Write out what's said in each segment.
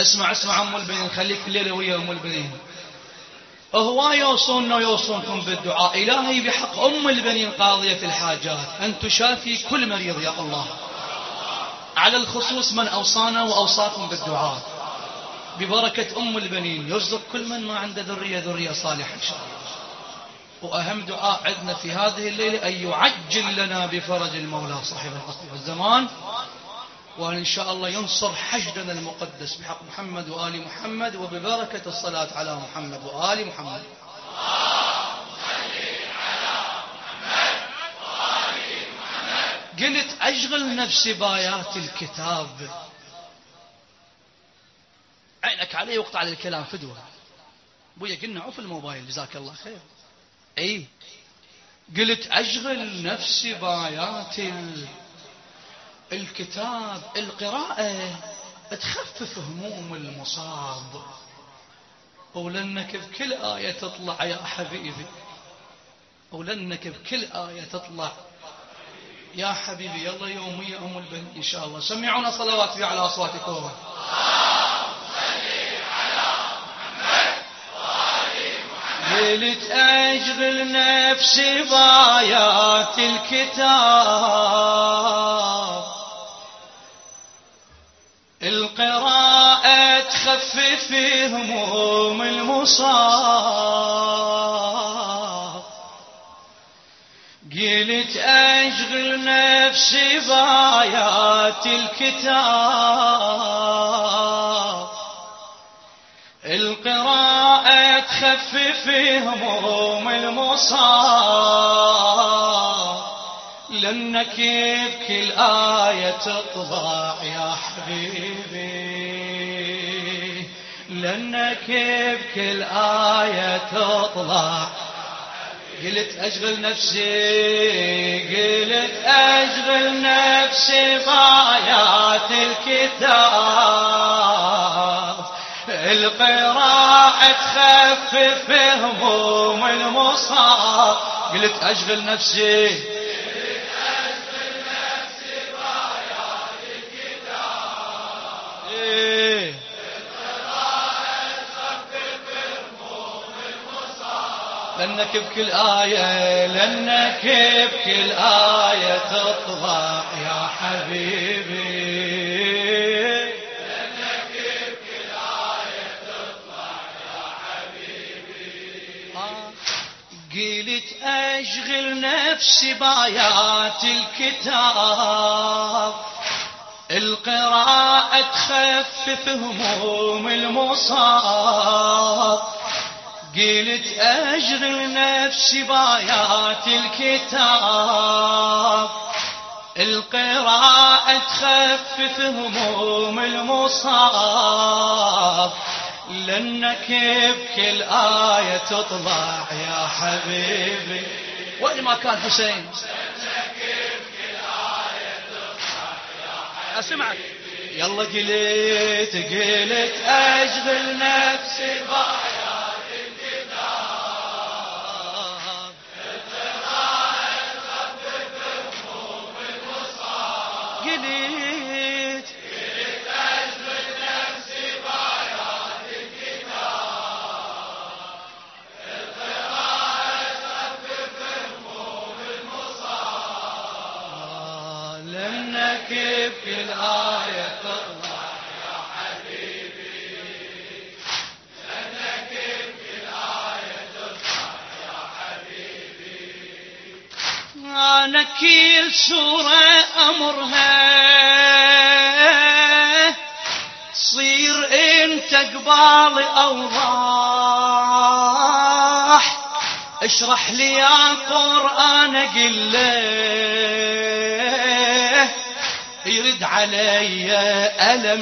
اسمع أم البنين، خليك الليلة ويا أم البنين. هواي يوصونكم بالدعاء. إلهي بحق أم البنين قاضية الحاجات أن تشافي كل مريض يا الله، على الخصوص من أوصانا وأوصاكم بالدعاء ببركة أم البنين، يرزق كل من ما عنده ذرية صالحة إن شاء الله. وأهم دعاء عندنا في هذه الليلة أن يعجل لنا بفرج المولى صاحب العصر والزمان، وأن إن شاء الله ينصر حشدنا المقدس بحق محمد وآل محمد، وببركة الصلاة على محمد وآل محمد. قلت أشغل نفسي بآيات الكتاب. عينك علي وقطع على الكلام فدوة. بويا قلنا عف الموبايل جزاك الله خير. اي قلت أشغل نفسي بآيات الكتاب. القراءة تخفف هموم المصاب، ولأنك بكل آية تطلع يا حبيبي، ولأنك بكل آية تطلع يا حبيبي. يلا يومية أم البنين إن شاء الله. سمعونا صلوات في على أصواتكم. قلت أشغل نفسي بآيات الكتاب. القراءة تخفف هموم المصاب. قلت أشغل نفسي بآيات الكتاب. القراءة تخفف هموم المصاب، لأنك بكل آية تطلع يا حبيبي، لأنك بكل آية تطلع. قلت أشغل نفسي بآيات الكتاب. القراءة تخفف هموم المصاب. قلت أشغل نفسي بآيات الكتاب. القراءة تخفف هموم المصاب، لأنك بكل آية تطلع يا حبيبي. قلت أشغل نفسي بآيات الكتاب. القراءة تخفف هموم المصاب. قلت أشغل نفسي بآيات الكتاب. القراءة تخفف هموم المصاب، لأنك بكل آية تطلع يا حبيبي. وين ما كان حسين، لأنك بكل آية تطلع يا حبيبي. أسمعك. يلا قلت أشغل نفسي بآيات الكتاب. القراءة تخفف هموم المصاب. قلت أشغل نفسي بآيات الكتاب. القراءة تخفف هموم المصاب، لأنك بكل آية تطلع يا حبيبي. لأنك بكل آية تطلع يا حبيبي. أنا كل سورة أمرها تصير انت قبال أوضاح. اشرح لي يا قرآن قل له، يرد علي ألم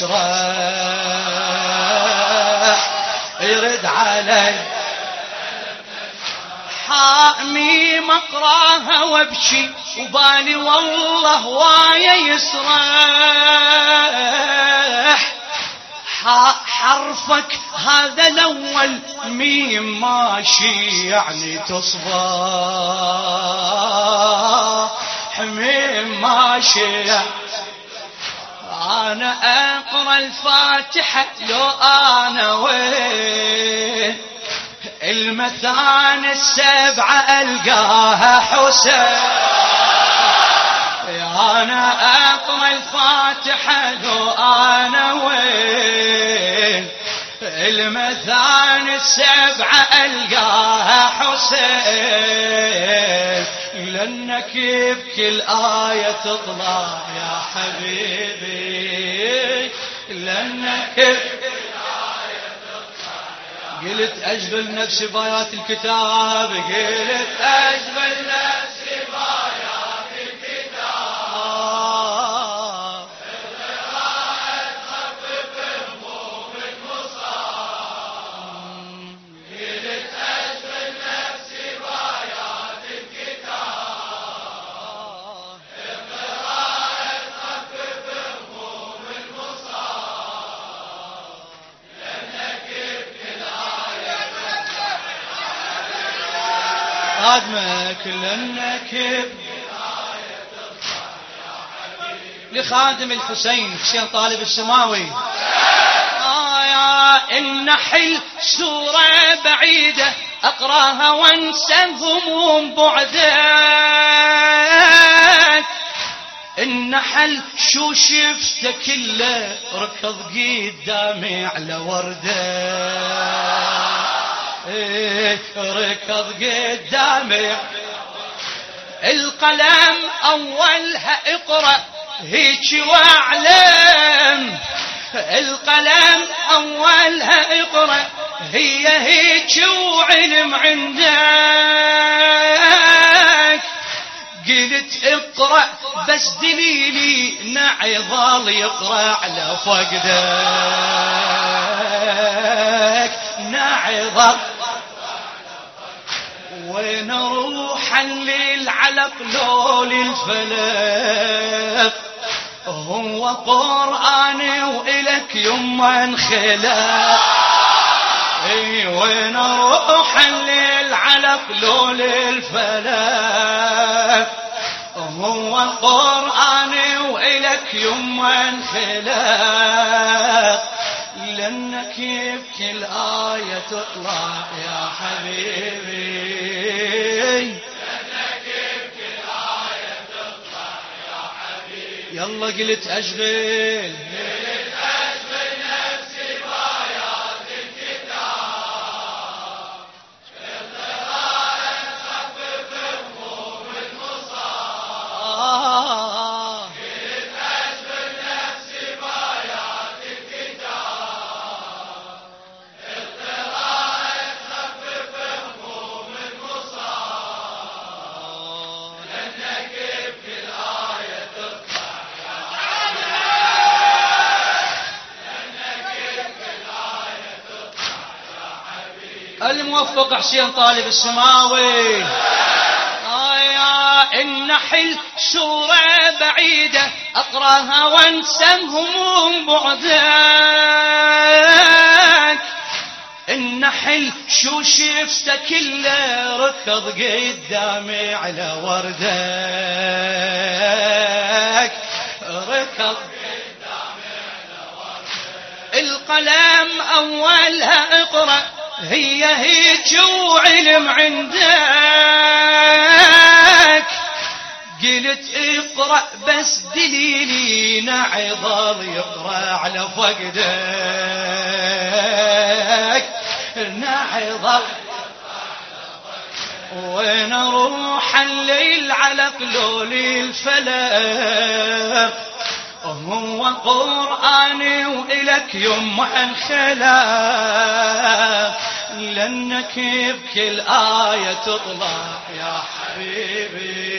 نشرح، يرد علي حامي مقراها وابكي وبالي والله وايا يسرح. حرفك هذا الأول ميم ماشي يعني تصبح، ميم ماشي أنا أقرأ الفاتحة لو أنا وين المثاني السبعة ألقاها حسين. أنا أقرأ الفاتحة لو أنا وين المثاني السبعة ألقاها حسين. لأنك بكل آية تطلع يا حبيبي، لأنك بكل آية تطلع يا حبيبي. قلت أجبل نفسي بآيات الكتاب، قلت أجبل نفسي بآيات الكتاب. القراءة تخفف هموم المصاب، قلت أجبل نفسي بآيات الكتاب. القراءة تخفف هموم المصاب، لأنك بكل آية تطلع خادمك، لأنك لخادم الحسين حسين طالب السماوي. يا النحل سورة بعيدة أقراها وانسى هموم بعدك. النحل شو شفته كله ركض قدامي على وردة، ركض قدامي. القلم أولها اقرأ هيك واعلم، القلم أولها اقرأ هي هيك وعلم عندك. قلت اقرأ بس دليلي نعي ظل يقرأ على فقدك، نعي ظل. وين اروح الليل على قلول الفلك، هو قرآني وإلك يما انخلق. وين اروح الليل على قلول الفلك، هو قرآني وإلك يما انخلق. لأنك بكل آية تطلع يا حبيبي، لأنك بكل آية تطلع يا حبيبي. يلا قلت أجبل، قلت أجبل نفسي بآيات الكتاب. القراءة تخفف هموم المصاب، قلت أجبل نفسي بآيات الكتاب. القراءة تخفف هموم المصاب، لأنك بكل آية تطلع يا حبيبي. الموفق حسين طالب السماوي. يا النحل سورة بعيدة أقراها وانسى هموم بعدك. النحل شو شفته كله ركض قدامي على وردك، ركض قدامي على وردك. القلم أولها اقرأ هي هيك وعلم عندك. قلت اقرأ بس دليلي نعي ظل يقرأ على فقدك، نعي ظل. وين اروح الليل على قلول الفلك، هو قرآني وإلك يما انخلق. لأنك بكل آية تطلع يا حبيبي،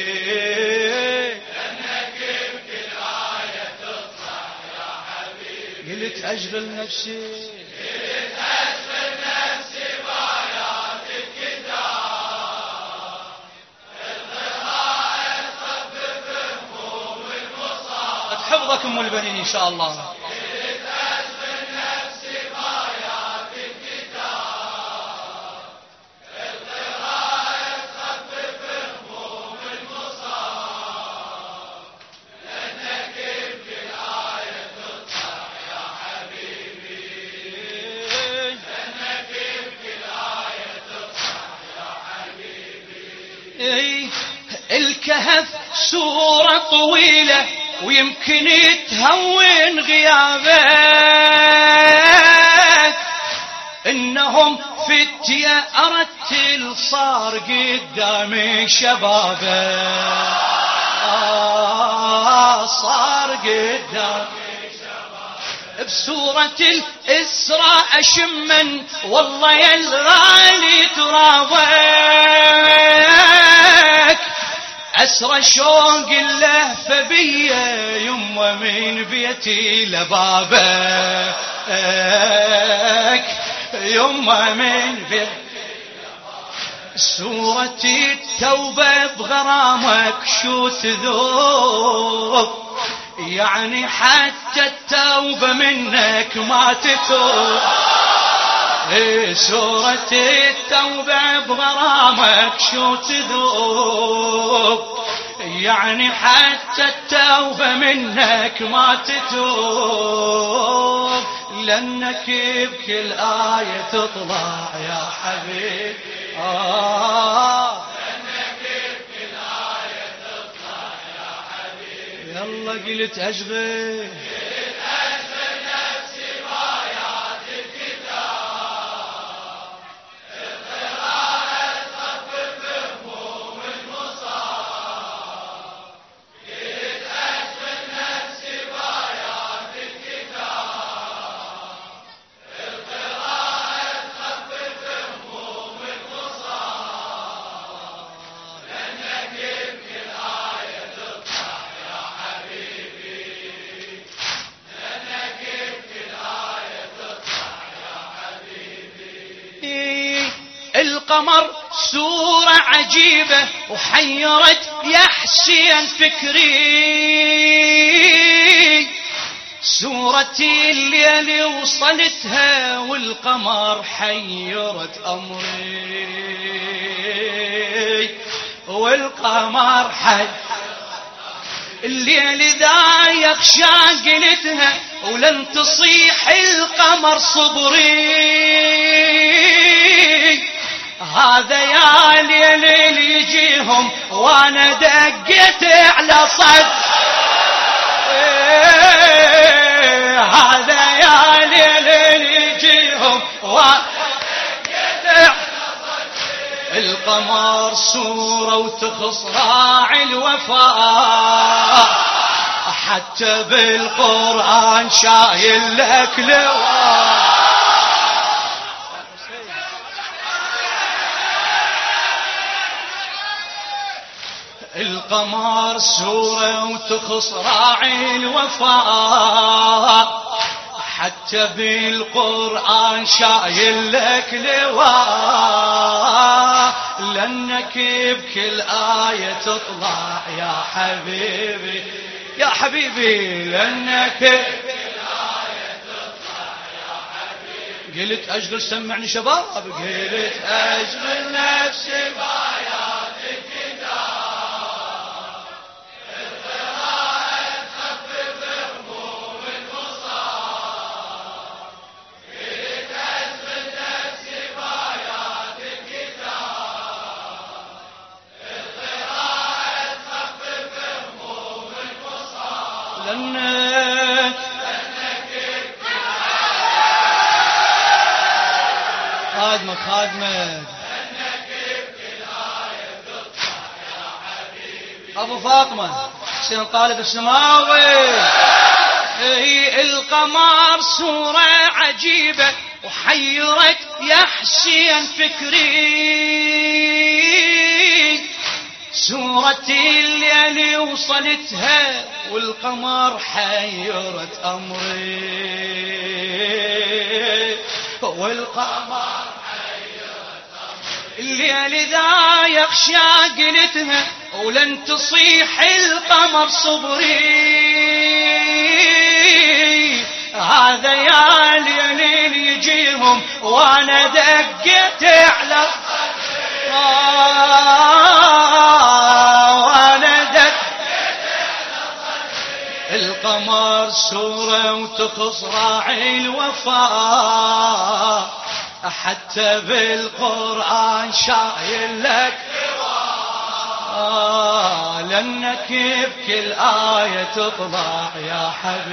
لأنك بكل آية تطلع يا حبيبي. قلت أجبل نفسي، قلت أجبل نفسي بآيات الكتاب. القراءة تخفف هموم المصاب. حفظك أم البنين إن شاء الله. سورة طويلة ويمكن تهون غيابك، إنهم فتية أرتل صار قدامي شبابك، صار قدامي شبابك. بسورة الإسراء أشمن والله يا الغالي ترابك، أسرى شوق اللهفة بيا يمه من بيتي لبابك، يمه من بيتي. سورة التوبة بغرامك شو تذوب، يعني حتى التوبة منك ما تتوب. سورة التوبة بغرامك شو تذوب، يعني حتى التوبة منك ما تتوب، لأنك بكل آية تطلع يا حبيبي. لأنك بكل آية تطلع يا حبيبي. يلا قلت أشغل القمر سورة عجيبة وحيرت يا حسين فكري، سورة الليل وصلتها والقمر حيرت أمري، والقمر الليل ذا يخشى قلتها ولن تصيح القمر صبري، هذا يا ليل يجيهم وانا دقيت على صد، هذا يا ليل يجيهم وانا دقيت على صد. القمر سورة وتخص راعي الوفاء، حتى بالقرآن شايل لك لواء. القمر سورة وتخص راعي الوفاء، حتى بالقرآن شايل لك لواء، لأنك بكل آية تطلع يا حبيبي يا حبيبي، لأنك بكل آية تطلع يا حبيبي. قلت أشغل سمعني شباب، قلت أشغل نفسي بآيات الكتاب، خادمك أبو فاطمة حسين طالب السماوي. القمر سورة عجيبة وحيرت يا حسين فكري، سورة الليل وصلتها والقمر حيرت أمري، والقمر الليل ذا يخشى قلتها ولن تصيح القمر صبري، هذا يا ليل يجيهم وانا دقيت على وانا دقيت على القمر سورة وتخص راعي الوفاء، حتى بالقرآن شايل لك لأنك بكل آية تطلع يا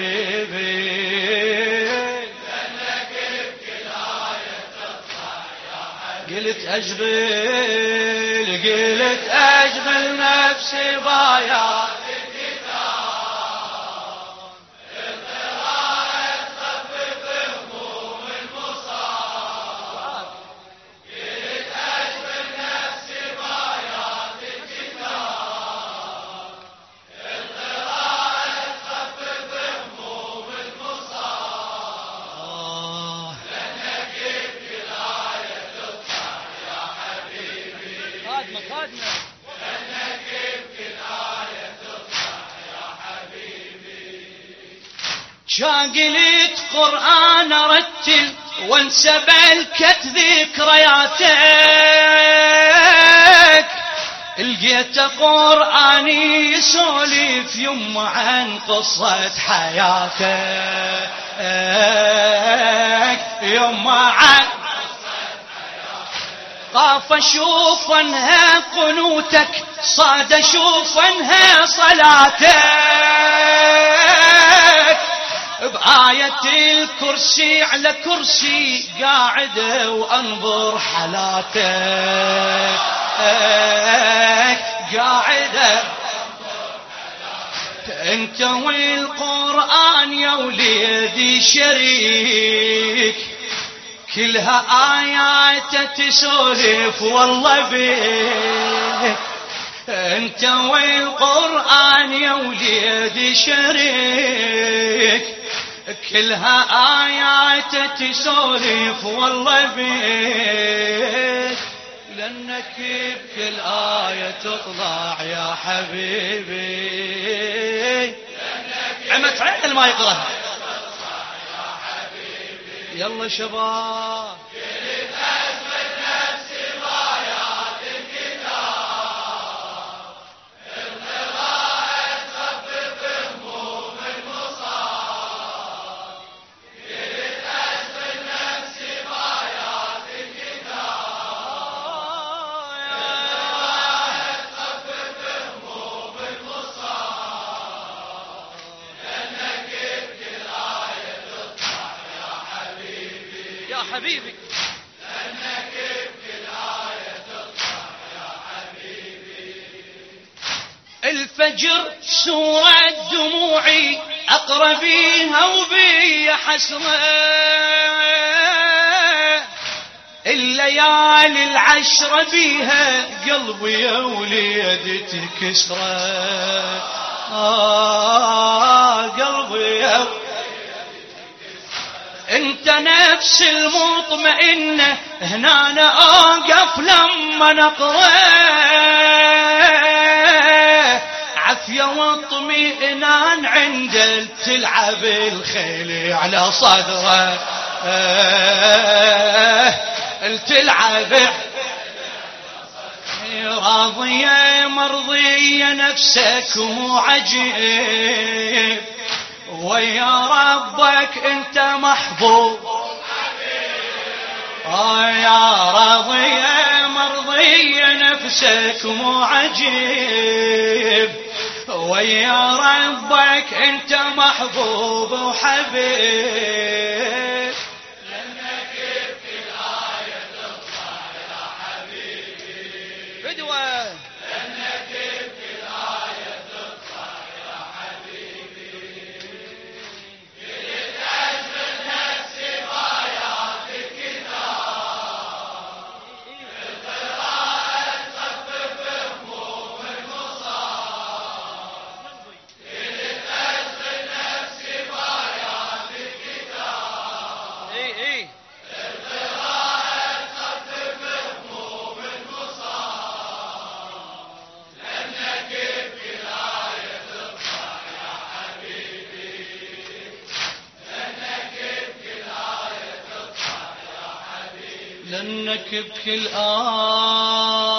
حبيبي، لأنك بكل آية تطلع يا حبيبي. قلت أجبل نفسي بايات شاقلت قرآن أرتل وانسى بلكت ذكرياتك، لقيت قرآني يسولف يما عن قصة حياتك، يما عن طاف اشوف انها قنوتك، صاد اشوف انها صلاتك، بآية الكرسي على كرسي قاعدة وانظر حالاتك، قاعدة انت والقرآن يا وليدي شريك، كلها آيات تسولف والله بيك، انت والقرآن يا وليدي شريك، كلها آيات تسولف والله بيك، لأنك بكل آية تطلع يا حبيبي، عمت عين ما يقرأ. يلا شباب حبيبي، لأنك بكل آية تطلع يا حبيبي. الفجر سورة دموعي أقرأ بيها وبي حسرة، الليالي العشرة بيها قلبي يا وليدي تكسره، قلبي يا انت نفس المطمئنة، هنا انا اوقف لما نقرأ، عافية واطمئنان عند تلعب الخيل على صدره، تلعب راضية مرضية نفسك مو عجيب، ويا ربك انت محبوب، يا راضية مرضية نفسك مو عجيب، ويا ربك انت محبوب وحبيب، لأنك بكل آية تطلع يا حبيبي فدوة، لأنك بكل آية تطلع يا حبيبي. قلت أجمل نفسي بآيات الكتاب، القراءة تخفف هموم المصاب، قلت أجمل نفسي بآيات الكتاب، القراءة تخفف هموم المصاب، لأنك بكل آية تطلع يا حبيبي، لأنك بكل آية تطلع يا حبيبي، لأنك بكل آية